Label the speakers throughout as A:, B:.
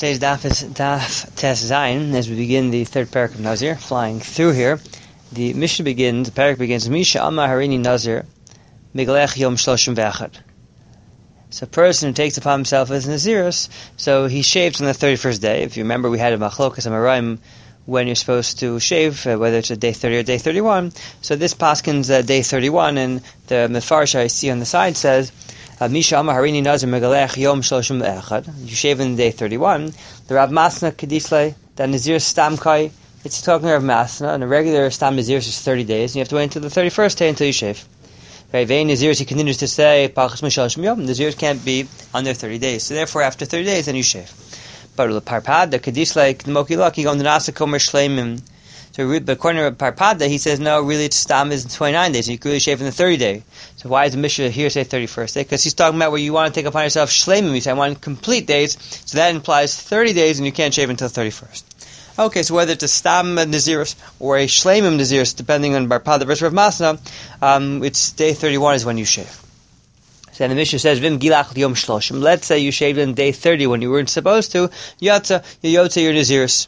A: Today's daf is daf tes zayin. As we begin the third parak of Nazir, flying through here, the Mishnah begins. The parak begins. Misha Amma Harini Nazir Miglech Yom Shloshim V'Echad. So a person who takes upon himself as Nazirus, so he shaves on the 31st day. If you remember, we had a machlokas amarayim when you're supposed to shave, whether it's a day 30 or day 31. So this paskin's day 31, and the mefarsh I see on the side says, Misha Amma Harini Nazir Megalech Yom Shloshim Echad. You shave in day 31. The Rav Masna Kedisle, the Nazir Stamkai, it's talking of Masna, and a regular Stam Nazir is 30 days, and you have to wait until the 31st day until you shave. Vein Nazirs, he continues to say, Pachas Mishaloshim Yom, Nazirs can't be under 30 days. So therefore, after 30 days, then you shave. But the Parpad, the Kedisle, the Mokilak, you go on the Nasa Komer Shleimim. So the corner of Parpada, he says, no, really, it's Stam is 29 days, and you can really shave in the 30 day. So why does the Mishnah here say 31st day? Because he's talking about where you want to take upon yourself Shleimim. You say, I want complete days, so that implies 30 days, and you can't shave until 31st. Okay, so whether it's a Stam Nazirus or a Shleimim Nazirus, depending on Parpada versus Rav Masna, it's day 31 is when you shave. So then the Mishnah says, Vim Gilach Yom Shloshim. Let's say you shaved on day 30 when you weren't supposed to, Yatza, Yotza, your Nazirus.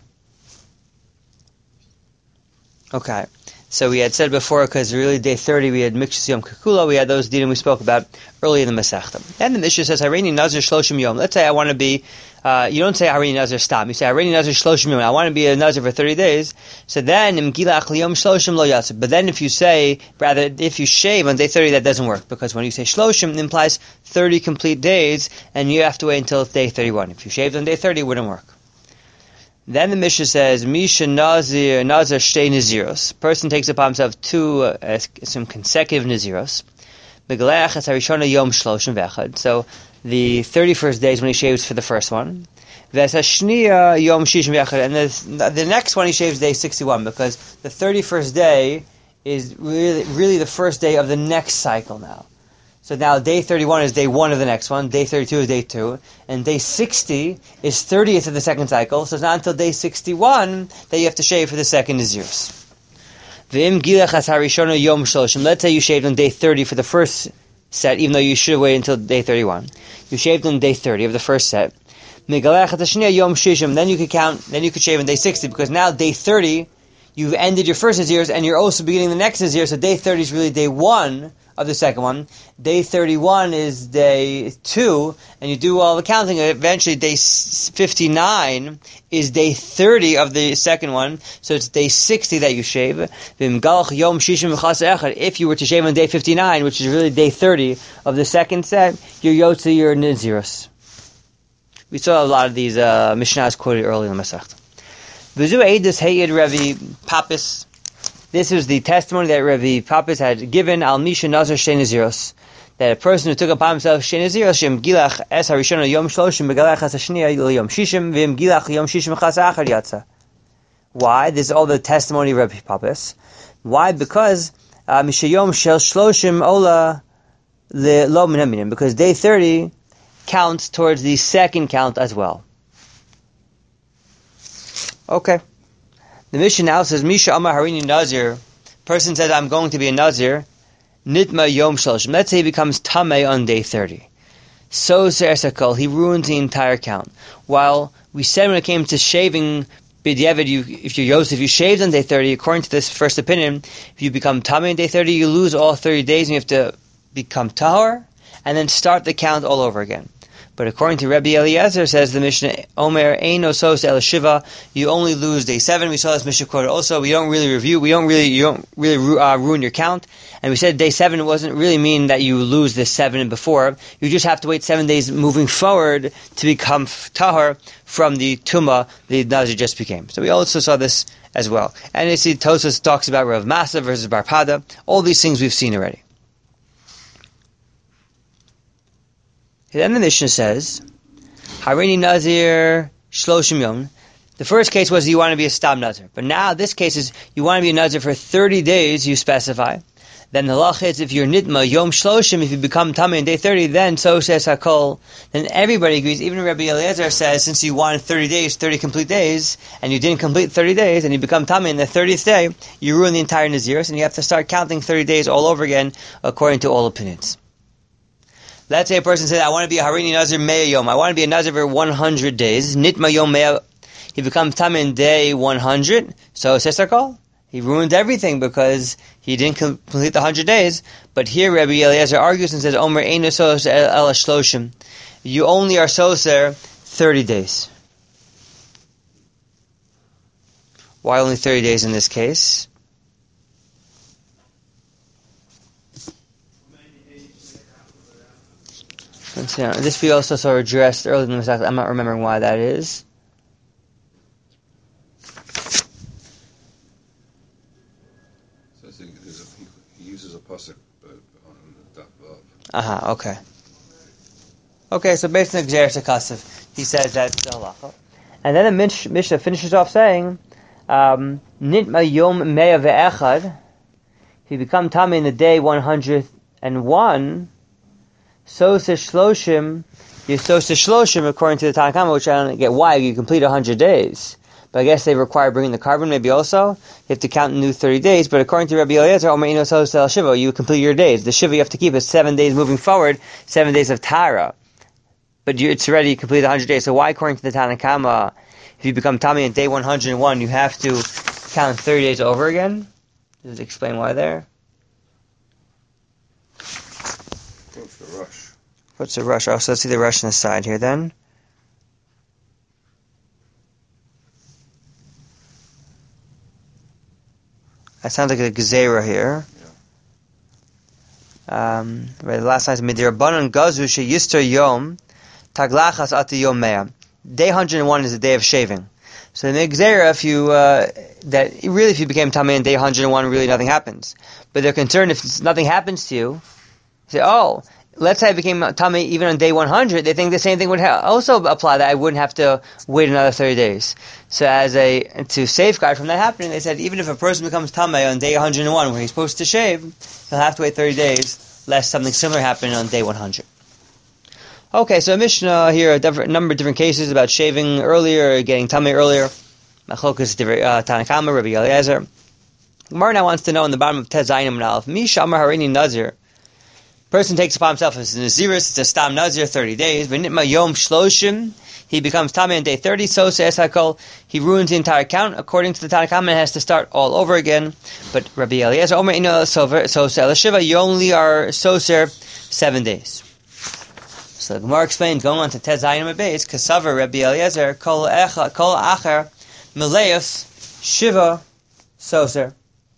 A: Okay, so we had said before, because really day 30 we had Mikshas Yom Kekula, we had those dinim we spoke about early in the Masechta. And the Mishnah says, Hareini Nazir Shloshim Yom. Let's say I want to be, you don't say Hareini Nazir Stam, you say Hareini Nazir Shloshim Yom. I want to be a Nazir for 30 days. So then, Im Gilach Yom Shloshim Lo Yatzah. But then if you say, rather, if you shave on day 30, that doesn't work, because when you say Shloshim, it implies 30 complete days, and you have to wait until day 31. If you shaved on day 30, it wouldn't work. Then the Mishnah says, Misha Nazir Shtei Naziros. Person takes upon himself some consecutive Naziros. Megalech es harishona Yom Shloshim V'Echad. So the 31st day is when he shaves for the first one. Ves hashniya Yom Shishim V'Echad. And the next one he shaves day 61, because the 31st day is really the first day of the next cycle now. So now day 31 is day 1 of the next one, day 32 is day 2, and day 60 is 30th of the second cycle, so it's not until day 61 that you have to shave for the second Nazirus. V'im gilach as harishona yom shloshim. Let's say you shaved on day 30 for the first set, even though you should have waited until day 31. You shaved on day 30 of the first set. Megalech as hashniya yom shishim. Then you could shave on day 60, because now day 30, you've ended your first Nazirus, and you're also beginning the next Nazir, so day 30 is really day 1 of the second one. Day 31 is day 2, and you do all the counting. Eventually, day 59 is day 30 of the second one, so it's day 60 that you shave. If you were to shave on day 59, which is really day 30 of the second set, you're Yotze, your Nazirus. We saw a lot of these Mishnahs quoted early in the Masechta. V'zu Eidus Hayid Ravi Papis. This was the testimony that Ravi Papis had given al Misha Nazir Shtei Naziros, that a person who took upon himself Shtei Naziros, Shem Gilach Es Harishona Yom Shloshim Begalach Es Hashniya Yom Shishim Vim Gilach Yom Shishim Chas Achar Yatza. Why? This is all the testimony of Ravi Papis. Why? Because Misha Yom Shel Shloshim Ola Le Lo Min Haminim, because day 30 counts towards the second count as well. Okay. The Mishnah now says, Misha Amar Harini Nazir. Person says, I'm going to be a Nazir. Nitma Yom Shloshim. Let's say he becomes Tameh on day 30. So Sersakol, he ruins the entire count. While we said when it came to shaving, B'diavad, if you're Yosef, you shaved on day 30, according to this first opinion, if you become Tameh on day 30, you lose all 30 days and you have to become Tahor, and then start the count all over again. But according to Rabbi Eliezer, says the Mishnah, Omer Eino Sos El Shiva, you only lose day 7. We saw this Mishnah quoted also. You don't really ruin your count. And we said day 7 doesn't really mean that you lose the 7 before. You just have to wait 7 days moving forward to become Tahor from the Tumah the Nazir just became. So we also saw this as well. And you see Tosfos talks about Rav Masa versus Parpada. All these things we've seen already. Then the Mishnah says, Harini Nazir Shloshim Yom. The first case was you want to be a Stam Nazir. But now this case is you want to be a Nazir for 30 days, you specify. Then the halach is if you're Nitma Yom Shloshim, if you become Tameh in day 30, then so says Hakol. Then everybody agrees, even Rabbi Eliezer says, since you wanted 30 days, 30 complete days, and you didn't complete 30 days, and you become Tameh in the 30th day, you ruin the entire Nazirus, and you have to start counting 30 days all over again, according to all opinions. Let's say a person says, I want to be a Harini Nazir Mea Yom. I want to be a Nazir for 100 days. Nitma Yom Mea. He becomes Tameh in day 100. So, Sesakol, he ruined everything because he didn't complete the 100 days. But here, Rabbi Eliezer argues and says, Omer Eino Soser El Shloshim. You only are Soser 30 days. Why only 30 days in this case? Let's see. This we also saw addressed earlier in the Masech. I'm not remembering why that is.
B: So I think he uses a pasuk on the daf.
A: Okay. Okay, so based on the Gzeres HaKasav, he says that's the halacha. And then the Mishnah finishes off saying, Nitma Yom Mea Ve'echad, if you become Tameh in the day 101, Sosa Shloshim, you Sosa Shloshim according to the Tanna Kama, which I don't get why you complete 100 days. But I guess they require bringing the carbon maybe also. You have to count the new 30 days. But according to Rabbi Eliezer, Omer Ino Sosa El Shiva, you complete your days. The Shiva you have to keep is 7 days moving forward, 7 days of Tara. But it's already completed 100 days. So why, according to the Tanna Kama, if you become Tameh in day 101, you have to count 30 days over again? Does it explain why there?
B: What's the rush?
A: What's the rush? Oh, so let's see the rush on the side here then. That sounds like a Gezerah here.
B: Yeah.
A: Right, the last line is Midirabbanan Gazu Sheyister Yom Taglachas Ati Yom Mea. Day 101 is the day of shaving. So the Gezerah, if you became Tameh in day 101, really nothing happens. But they're concerned if nothing happens to you, say, oh, let's say I became Tameh even on day 100, they think the same thing would also apply, that I wouldn't have to wait another 30 days. So to safeguard from that happening, they said even if a person becomes Tameh on day 101 where he's supposed to shave, he'll have to wait 30 days lest something similar happen on day 100. Okay, so Mishnah here, a number of different cases about shaving earlier, getting Tameh earlier. Machokas Tanna Kama, Rabbi Eliezer. Gemara now wants to know in the bottom of Tes Zayin and Aleph, Misha Amar Harini Nazir. Person takes upon himself as a Naziris, it's a Stam Nazir, 30 days. V'nitma Yom Shloshim, he becomes Tameh on day 30, so says Hakol, he ruins the entire count. According to the Tanna Kama, it has to start all over again. But Rabbi Eliezer, Omer Ino Soser Shiva, you only are Soser 7 days. So the Gemara explains, going on to Tes Zayin and Beis, Kasavar Rabbi Eliezer, Kol Acher, Meleus, Shiva, Soser.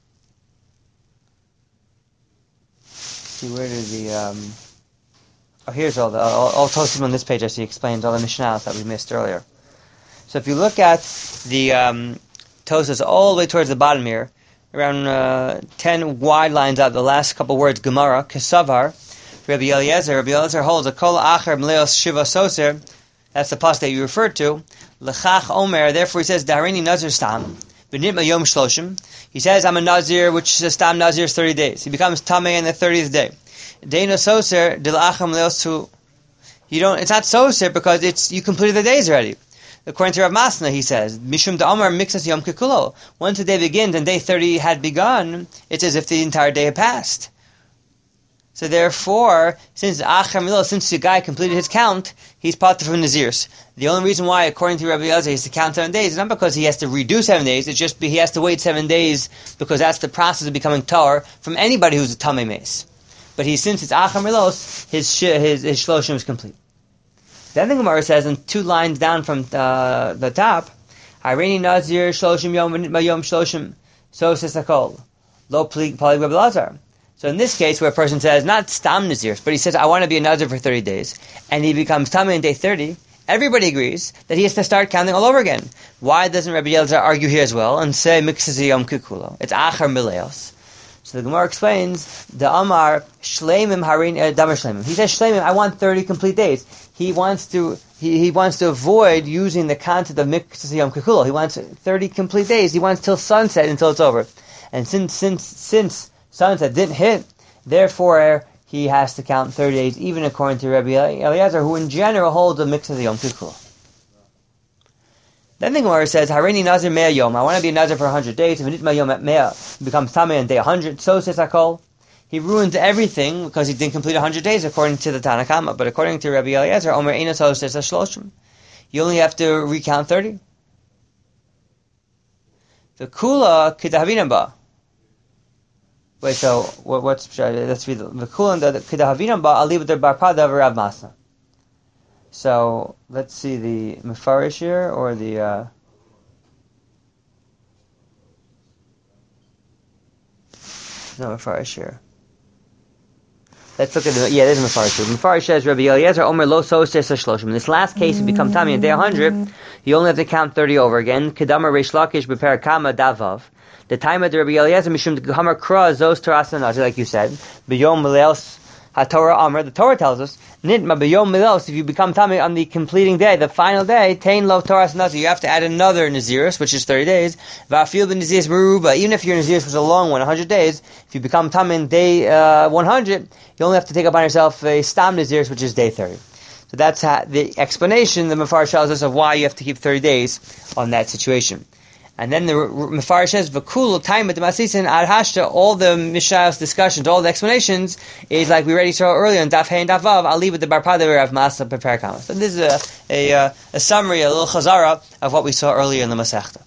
A: See, where did here's all Tosim on this page. I see explains all the Mishnahs that we missed earlier. So if you look at the Tosas all the way towards the bottom here, around 10 wide lines out, the last couple words, Gemara, Kesavar, Rabbi Eliezer holds a Kol Acher Meleos Shiva Soser. That's the pasuk that you referred to. Lechach Omer, therefore he says, Daharini Nazir Stam, B'nitma Yom Shloshim. He says, I'm a Nazir, which is a Stam Nazir, 30 days. He becomes Tameh on the 30th day. Deina Soser, Dilacham Leosu. It's not Soser because you completed the days already. According to Rav Masna, he says, Mishum Da'amar Mixas Yom Kikulo. Once the day begins and day 30 had begun, it's as if the entire day had passed. So therefore, since the guy completed his count, he's part from Nazirs. The only reason why, according to Rabbi Eliezer, he has to count 7 days is not because he has to redo 7 days, it's just he has to wait 7 days because that's the process of becoming Tar from anybody who's a Tameh Mace. But since it's Achar Milos, his Shloshim is complete. Then the Gemara says, in 2 lines down from the top, Harini Nazir Shloshim Yom V'nitma Yom Shloshim So Sisakol Lo Pali Rabbi Elazar. So in this case, where a person says, not Stam Nazir, but he says, I want to be a Nazir for 30 days, and he becomes Tameh on day 30, everybody agrees that he has to start counting all over again. Why doesn't Rabbi Elazar argue here as well and say, Mixes Yom Kikulo? It's Achar Mileos. So the Gemara explains, the Amar Shleimim Harin Damar Shleimim. He says, Shleimim, I want 30 complete days. He wants to avoid using the concept of Mixes Yom Kikulo. He wants 30 complete days. He wants till sunset until it's over. And since sunset didn't hit, therefore he has to count 30 days, even according to Rabbi Eliezer, who in general holds a mix of the Yom Kikulo. Then the Gemara says, Harini Nazir Mea Yom, I want to be a Nazir for 100 days. If Nitma Yom at Mea becomes Tameh on day 100, so says Hakol. he ruined everything because he didn't complete 100 days according to the Tanna Kama. But according to Rabbi Eliezer, Omer Eina Tostes HaShloshim, you only have to recount 30. The Kula Kidahavinam Ba. Wait, so what's let's read the Kula and the Kidahavinam Ba. I'll leave it there. Barpada Rav Masa. So let's see the Mefarish here or the. No Mefarish here. Let's look at the. Yeah, there's Mefarish here. Mefarish says Rabbi Eliezer Omer Lo Sostes HaShloshim. In this last case, you become Tami on day 100. You only have to count 30 over again. Kedamar Reish Lakish B'Perek Kama Davav. The time of the Rabbi Eliezer Mishum Hamar Kra Zos Toras Nanazi, like you said. B'Yom Meleos HaTorah Amr. The Torah tells us Nitma B'Yom Meleos. If you become Tami on the completing day, the final day, Tain Lo Toras Nanazi. You have to add another Nazirus, which is 30 days. Va'afil b'Nazirus Meruba. Even if your Nazirus was a long one, 100 days, if you become Tami in day 100, you only have to take upon yourself a Stam Nazirus, which is day 30. So that's the explanation the Mefarish tells us of why you have to keep 30 days on that situation. And then the Mefarish says, "V'kul time at the Masisin ad hashta." All the Mishnah's discussions, all the explanations, is like we already saw earlier in Daf Hey and Daf Vav. I'll leave it the Barpada Rav Masa B'Perek Kama. So this is a summary, a little chazara of what we saw earlier in the Masechta.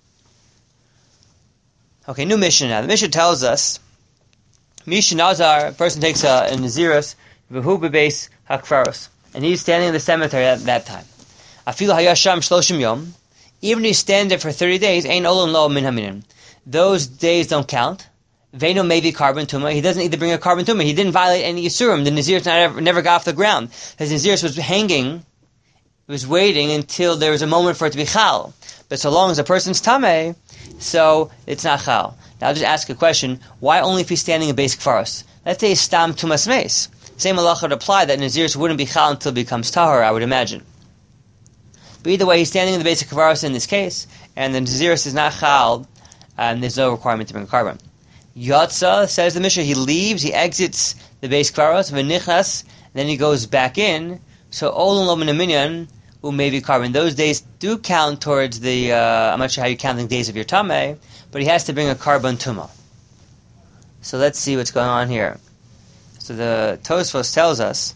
A: Okay, new Mishnah now. The Mishnah tells us, Mishnah Nazar, a person takes a Nazirus, v'hu bebeis hakfaros, and he's standing in the cemetery at that time. Afilu hayasham shloshim yom. Even if you stand there for 30 days, ain't olon lo min haminim. Those days don't count. Veino maybe carbon tumah. He doesn't need to bring a carbon tumah. He didn't violate any yisurim. The Nazirus never got off the ground. His Nazirus was hanging, was waiting until there was a moment for it to be chal. But so long as a person's tameh, so it's not chal. Now I'll just ask a question. Why only if he's standing in basic forest? Let's say stam tumas meis. Same halacha would apply that Nazirus wouldn't be chal until it becomes tahor, I would imagine. But either way, he's standing in the basic kavaros in this case, and the Nazirus is not chal, and there's no requirement to bring a carbon. Yotza, says the Mishnah, he leaves, he exits the basic kavaros, v'nichas, then he goes back in, so olon lo min haminyan, maybe carbon. Those days do count towards the, I'm not sure how you're counting days of your tameh, but he has to bring a carbon tumah. So let's see what's going on here. So the Tosfos tells us,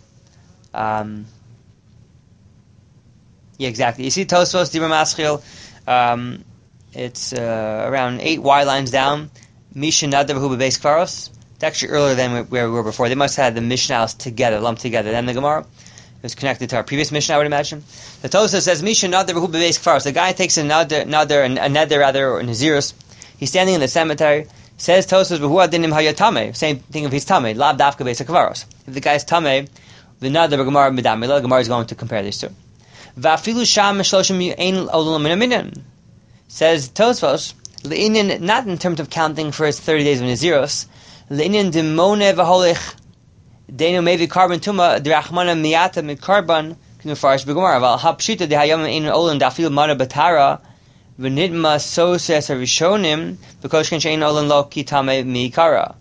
A: yeah, exactly. You see Tosfos, Dibur Maschil, it's around 8 Y lines down. Misha Nadav Hu Bebeis Kvaros. It's actually earlier than where we were before. They must have had the Mishnahs together, lumped together. Then the Gemara. It was connected to our previous Mishnah, I would imagine. The Tosfos says, Misha Nadav Hu Bebeis Kvaros. The guy takes a neder, or Nazirus. He's standing in the cemetery. Says Tosfos, B'hu Adinim Hayatame. Same thing if he's Tameh. Lav Dafka Beis Kvaros. If the guy's Tameh, the Nadav Gemara Midamila, the Gemara is going to compare these two. Va'afilu sham shloshim ein olon min haminyan. Says Tosfos, le'inyan, not in terms of counting for his 30 days of Naziros, le'inyan demone v'holech deinu mevi carbon tuma d'rachmana miyata mit carbon k'nufarish b'gemara val hapshita d'hayam ein olon da'afilu mana batara v'nidma soses harishonim because kan she'ein olon lo kitame mi'ikara.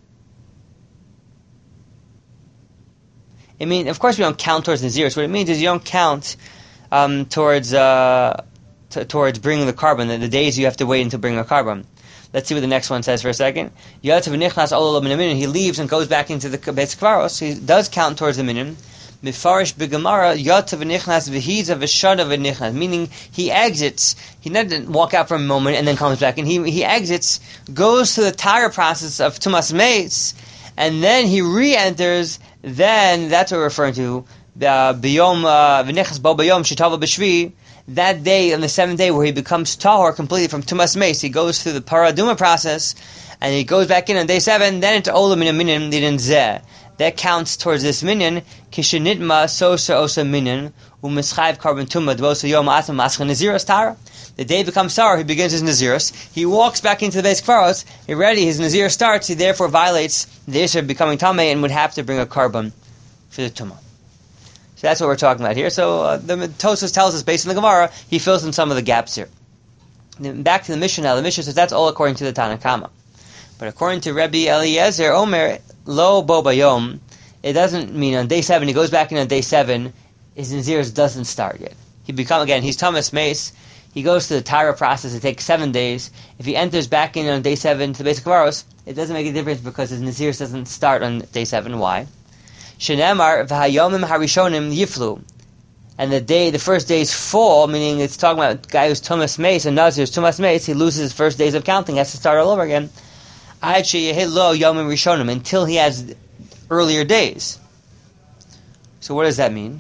A: I mean, of course we don't count towards Naziros. What it means is you don't count towards bringing the carbon, the days you have to wait until bringing a carbon. Let's see what the next one says for a second. He leaves and goes back into the Beis Kvaros. He does count towards the minyan. Mifarish b'Gemara yata v'nichnas v'hiza v'shada v'nichnas. Meaning he exits. He doesn't walk out for a moment and then comes back. And he exits, goes to the entire process of Tumas Meis, and then he re-enters. Then that's what we're referring to. That day on the 7th day where he becomes tahor completely from tumas meis, he goes through the paraduma process and he goes back in on day 7. Then it's olam min minyan didin zeh. That counts towards this minyan. Kishenitma sosa osa minyan u'mischayv carbon tumah dvosa yom atam maschan naziros tara. The day becomes tahor, he begins his naziros. He walks back into the Beis Kvaros. He ready. His nazir starts. He therefore violates the issue of becoming tamei and would have to bring a carbon for the tumah. So that's what we're talking about here. So the Tosfos tells us, based on the Gemara, he fills in some of the gaps here. Then back to the Mishnah now. The Mishnah says that's all according to the Tanna Kama. But according to Rabbi Eliezer, Omer, lo bo bayom, it doesn't mean on day 7, he goes back in on day 7, his Naziris doesn't start yet. He's Thomas Mace, he goes through the Tara process. It takes 7 days. If he enters back in on day 7 to the basic Kvaros, it doesn't make a difference because his Naziris doesn't start on day 7. Why? Shenemar v'hayomim harishonim yiflu. And the first days fall, meaning it's talking about a guy who's Tumas Mace, and Nazir is Tumas Mace, he loses his first days of counting, has to start all over again. Until he has earlier days. So what does that mean?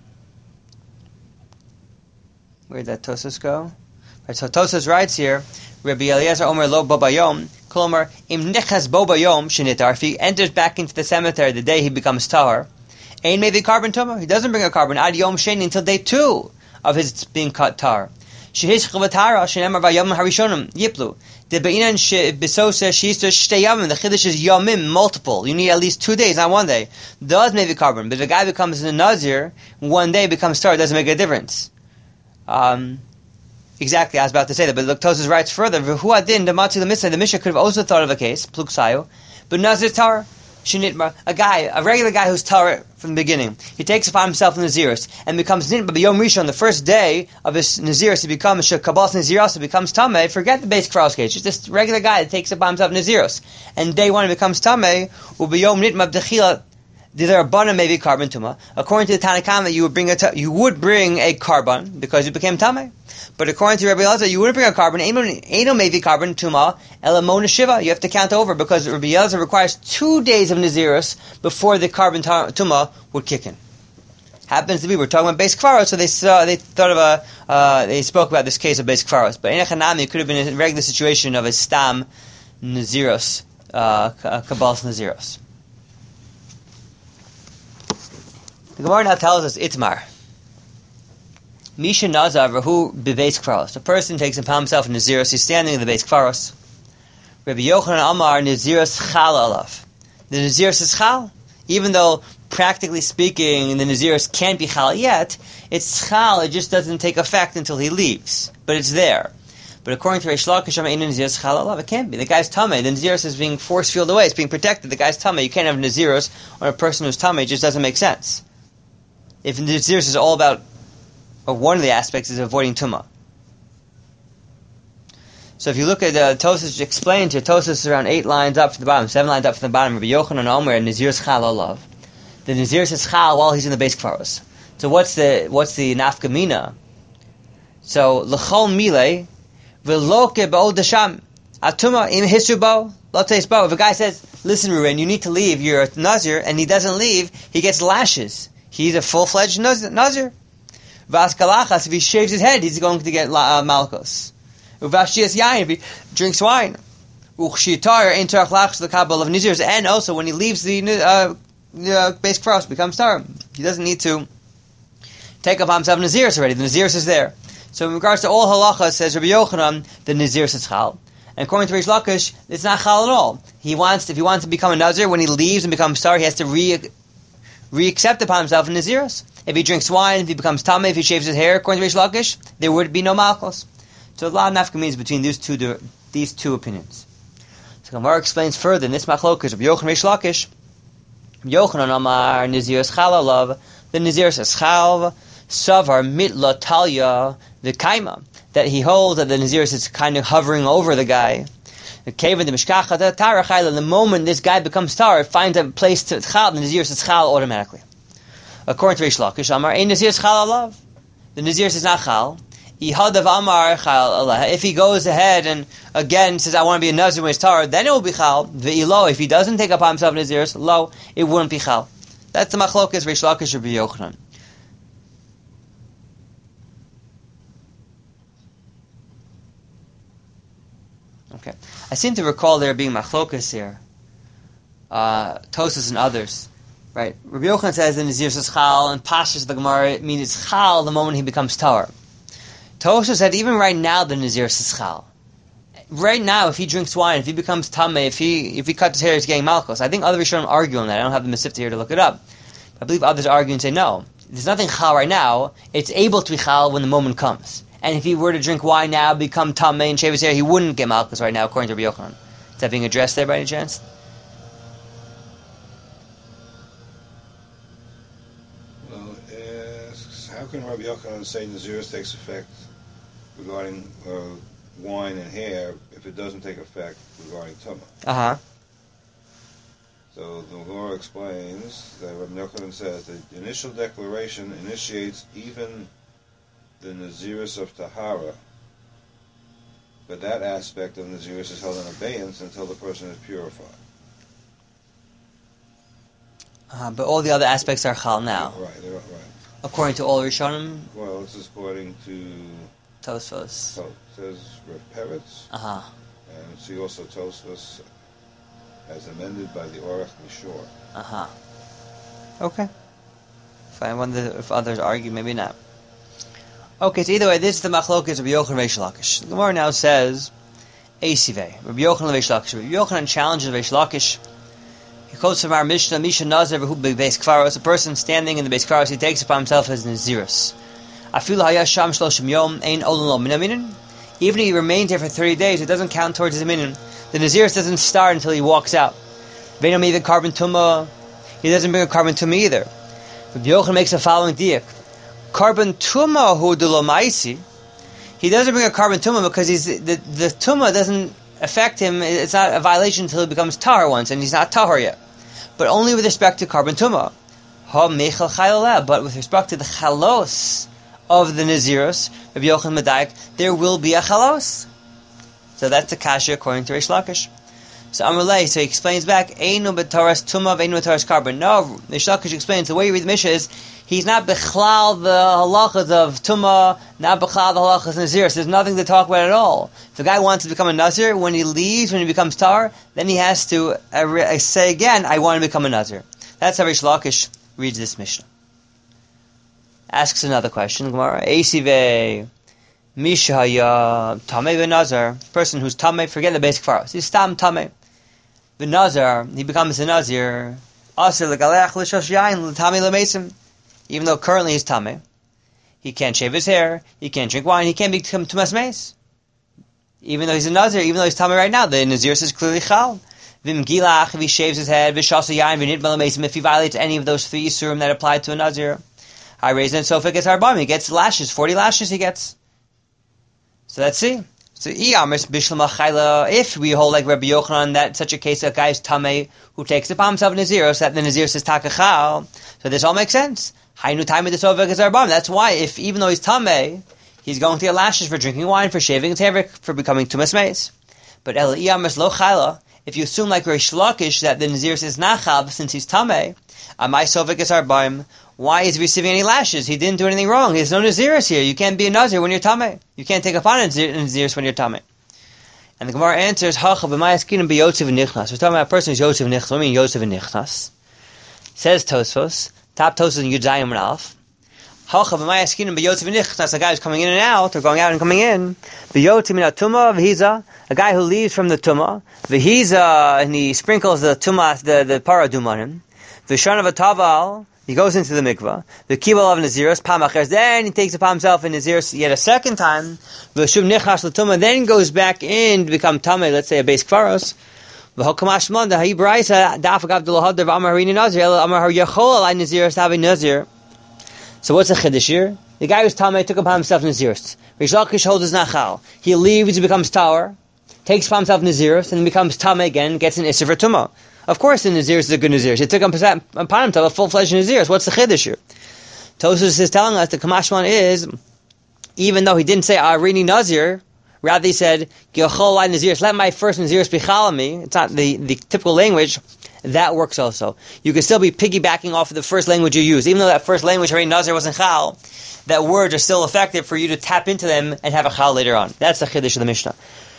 A: Where did that Tosas go? Right, so Tosas writes here, Rabbi Eliezer Omer lo bo bayom, Kolomar im nechas bo bayom shenitar. If he enters back into the cemetery the day he becomes tahar, Ein maybe carbon tumor. He doesn't bring a carbon ad yom sheni until day 2 of his being cut tar. Shehish chavatara shenemar vayom harishonim yiplu. The beinan besosa shehish shtei yamim. The chiddush is yomim, multiple. You need at least 2 days, not 1 day. Does maybe carbon, but if a guy becomes a nazir, 1 day becomes tar. It doesn't make a difference. Exactly, I was about to say that, but Tosas writes further. V'hu adin damatzi l'mitzvah. The Mishnah could have also thought of a case, pluksayu, but nazir tar. A regular guy who's Torah from the beginning, he takes upon himself Naziris and becomes Nitma B'Yom Rishon. The first day of his Naziris, he becomes Kabbalas Naziros, he becomes Tameh. Forget the basic Kvaros case. Just this regular guy that takes upon himself Naziros. And day 1 he becomes Tameh, U'B'Yom Nitma B'Dechila, the Rabbanan maybe carbon tuma. According to the Tanakhama, you would bring a carbon because you became Tameh. But according to Rabbi Elazar, you wouldn't bring a carbon. Ain't maybe carbon tuma elamona shiva. You have to count over because Rabbi Elazar requires 2 days of Nazirus before the carbon tuma would kick in. Happens to be we're talking about basic Kvaros, so they spoke about this case of basic Kvaros. But in Echanami, it could have been a regular situation of a stam Naziros, Kabbalas Naziros. The Gemara now tells us Itmar. Misha Nazar Rahu Bebeis Kvaros. The person takes upon himself Naziros, he's standing in the base Kvaros. Rabbi Yochanan Amar Naziros Chal Alav. The Naziros is Chal. Even though, practically speaking, the Naziros can't be Chal yet, it's Chal, it just doesn't take effect until he leaves. But it's there. But according to Reish Lakish, Naziros Chal Alav, it can't be. The guy's Tameh, the Naziros is being force-fielded away, it's being protected. The guy's Tameh, you can't have Naziros on a person who's Tameh, it just doesn't make sense. If Naziros is all about, or one of the aspects is avoiding Tumah. So if you look at Tosas explained here, Tosas is around 8 lines up from the bottom, 7 lines up from the bottom, Rabbi Yochanan Omer, and Naziros Chal Alav. The Naziros is Chal while he's in the base Kvaros. So what's the nafkamina? So, L'chol Mile, V'loke Ba'od Dasham, Atuma Im Hisubo, Loteisbo. If a guy says, listen Ruben, you need to leave, you're a Nazir, and he doesn't leave, he gets lashes. He's a full-fledged Nazir. Vas Kalachas, if he shaves his head, he's going to get Malchus. Uvashias Yain, if he drinks wine. Uchshitar, Intarach Lachs, the Kabbalah of Nazirs. And also, when he leaves the base Kvaros, becomes Tar. He doesn't need to take upon himself Naziris already. The Naziris is there. So in regards to all halachas, says Rabbi Yochanan, the Naziris is Chal. And according to Reish Lakish, it's not Chal at all. If he wants to become a Nazir, when he leaves and becomes Tar, he has to re-accept upon himself a Naziris. If he drinks wine, if he becomes Tameh, if he shaves his hair, according to Reish Lakish, there would be no Malchus. So a lot of nafkamins between these two opinions. So Gemara explains further in this machlokas of Yochanan Reish Lakish. Yochanan Amar Naziris Chal Alav. The Naziris is Chal Savar Mitla Talya the Kaima, that he holds that the Naziris is kind of hovering over the guy. The Kavan the Mishkacha the Tara Chayla. The moment this guy becomes Tar, it finds a place to Chal. The Naziris is Chal automatically. According to Reish Lakish, Amar Ein Naziris Chal Alav. The Naziris is not Chal. Ihadav Amar Chal Allah. If he goes ahead and again says, I want to be a Nazir when he's Tar, then it will be Chal. Ve'ilo, if he doesn't take upon himself Naziris, lo, it wouldn't be Chal. That's the machlokas Reish Lakish Rabbi Yochanan. Okay. I seem to recall there being machlokas here. Tosas and others. Right. Rabbi Yochanan says the Naziris is Chal, and Pashas the Gemara means it's Chal the moment he becomes Tar. Tosha said even right now the Naziris is Chal. Right now, if he drinks wine, if he becomes Tameh, if he cuts his hair, he's getting Malchus. I think other Rishonim argue on that. I don't have the Mesivta here to look it up. I believe others argue and say no. There's nothing Chal right now. It's able to be Chal when the moment comes. And if he were to drink wine now, become Tameh and shave his hair, he wouldn't get Malchus right now, according to Rabbi Yochanan. Is that being addressed there by any chance?
B: Well, how can Rabbi Yochanan say Naziris takes effect regarding wine and hair if it doesn't take effect regarding tumah. So the Gemara explains that Rabbi Yochanan says that the initial declaration initiates even the Nazirus of Tahara, but that aspect of Nazirus is held in abeyance until the person is purified.
A: But all the other aspects are chal now.
B: Right, they're right.
A: According to all Rishonim?
B: Well, this is according to
A: Tosfos.
B: So it says Rav Peretz, and see also Tosfos as amended by the Orach Mishor.
A: Okay. Fine. I wonder if others argue, maybe not. Okay, so either way, this is the machlokes of Rabbi Yochanan and Reish Lakish. The Gemara now says, Eisivei, Rabbi Yochanan and Reish Lakish. Rabbi Yochanan challenges Reish Lakish. He quotes from our Mishnah, Misha Nazir v'hu b'beis kfaros, a person standing in the beis kfaros, he takes upon himself as Nazirus. Afilu haya sham shloshim yom, ein olin lo minaminin. Even if he remains there for 30 days, it doesn't count towards his minin. The Nazirus doesn't start until he walks out. Veinam even carbon tumah, he doesn't bring a carbon tumah either. Rabbi Yochanan makes the following diak. Carbon tumah hu de lo ma'isi, he doesn't bring a carbon tumah because the tumah doesn't affect him. It's not a violation until he becomes tahor once, and he's not tahor yet. But only with respect to carbon tumah. Ha mechal chayoleh, but with respect to the chalos of the Nazirus, Rabbi Yochanan Medayik, there will be a chalos. So that's the kasha according to Reish Lakish. So Amalei, so he explains back, Einu b'taras tumah, Einu b'taras carbon. No, Reish Lakish explains, the way you read the Mishnah is, he's not bechlal the halachas of tumah, not bechlal the halachas of Nazirus. There's nothing to talk about at all. If a guy wants to become a Nazir, when he leaves, when he becomes tar, then he has to say again, I want to become a Nazir. That's how Reish Lakish reads this Mishnah. Asks another question, Gemara, Eisivei, Mishaya, Tameh v'Nazir, person who's Tameh, forget the basic faros. He's Tam Tameh. V'Nazir, he becomes a Nazir, Asir l'galech l'shosh yain l'tameh l'meisim. Even though currently he's Tameh, he can't shave his hair, he can't drink wine, he can't become Tumas Meis. Even though he's a Nazir, even though he's Tameh right now, the Nazirus is clearly Chal. V'im gilach, if he shaves his head, v'shasa yain v'nitma l'meisim, if he violates any of those 3 Yisurim that apply to a Nazir. I raise it, so if it gets harbam, he gets lashes, 40 lashes he gets. So let's see. So if we hold like Rabbi Yochanan that such a case, a guy is Tameh who takes upon himself Nazirus, that the Nazirus is Takachal, so this all makes sense. That's why, if even though he's Tameh, he's going to get lashes for drinking wine, for shaving his hair, for becoming Tumas Meis. But if you assume like Reish Lakish that the Nazirus is Nachab since he's Tameh, why is he receiving any lashes? He didn't do anything wrong. There's no Nazirus here. You can't be a Nazir when you're Tameh. You can't take upon a Nazirus when you're Tameh. And the Gemara answers, We're talking about a person who's Yotzev Nichnas. What do you mean Yotzev Nichnas? Says Tosfos, top Tosfos in Yudayim and Alf. A guy who's coming in and out, or going out and coming in. A guy who leaves from the Tumah. And he sprinkles the Tumah, the Paradum on him. He goes into the mikvah. The kibul of Nazirus, pamachers. Then he takes upon himself in Nazirus yet a second time. V'shuv nichas l'tumah. Then goes back in to become tameh. Let's say a beis kfaros. V'hokamash man the ha'ibraisa da'afagav d'lohadav amar harini nazir amar yachol alai Nazirus havi nazir. So what's the chiddush here? The guy who's tameh took upon himself Nazirus. Reish Lakish holds his nachal. He leaves, he becomes tower, takes upon himself Nazirus, and becomes tameh again, gets an isser for tumah. Of course the Nazirus is a good Nazirus. He took upon himself a full-fledged Nazirus. What's the chiddush here? Tosfos is telling us the Kamashman is, even though he didn't say Arini Nazir, rather he said, Gilcholai Nazirus, let my first Nazirus be Chalami. It's not the typical language. That works also. You can still be piggybacking off of the first language you use. Even though that first language, Arini Nazir, wasn't Chal, that words are still effective for you to tap into them and have a Chal later on. That's the chiddush of the Mishnah.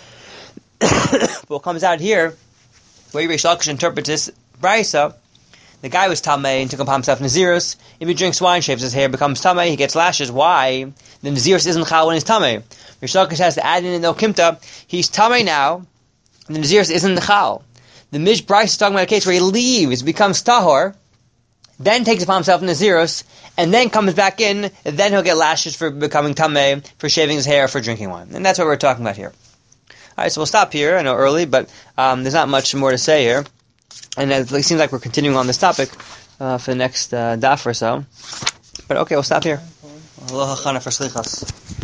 A: But what comes out here, where Reish Lakish interprets this brisa, the guy was tamei and took upon himself Nazirus. If he drinks wine, shaves his hair, becomes tamei, he gets lashes. Why? The Nazirus isn't chal when he's tamei. Reish Lakish has to add in the okimta. He's tamei now, and the Nazirus isn't the chal. The Mish brisa is talking about a case where he leaves, becomes tahor, then takes upon himself Nazirus, and then comes back in, and then he'll get lashes for becoming tamei, for shaving his hair, for drinking wine. And that's what we're talking about here. Alright, so we'll stop here. I know early, but there's not much more to say here. And it seems like we're continuing on this topic for the next daf or so. But okay, we'll stop here. Aloha chana for slichas.